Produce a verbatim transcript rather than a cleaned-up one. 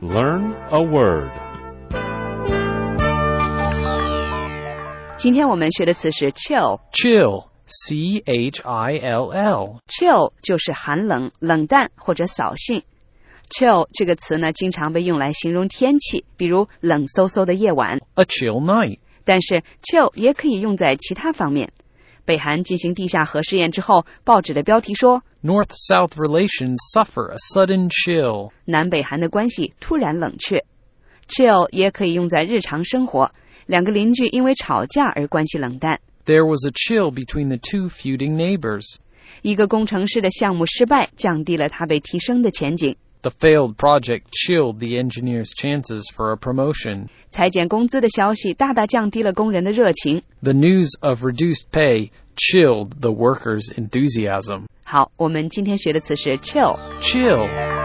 learn a word. 今天我们学的词是 chill. Chill, C H I L L. Chill 就是寒冷、冷淡或者扫兴。Chill 这个词呢，经常被用来形容天气，比如冷飕飕的夜晚。 A chill night. 但是 chill 也可以用在其他方面。北韩进行地下核试验之后，报纸的标题说 North-South relations suffer a sudden chill. 南北韩的关系突然冷却。Chill 也可以用在日常生活，两个邻居因为吵架而关系冷淡。 There was a chill between the two feuding neighbors. 一个工程师的项目失败，降低了他被提升的前景。 The failed project chilled the engineer's chances for a promotion. 裁减工资的消息大大降低了工人的热情。 The news of reduced pay chilled the workers' enthusiasm. 好，我们今天学的词是 chill. Chill.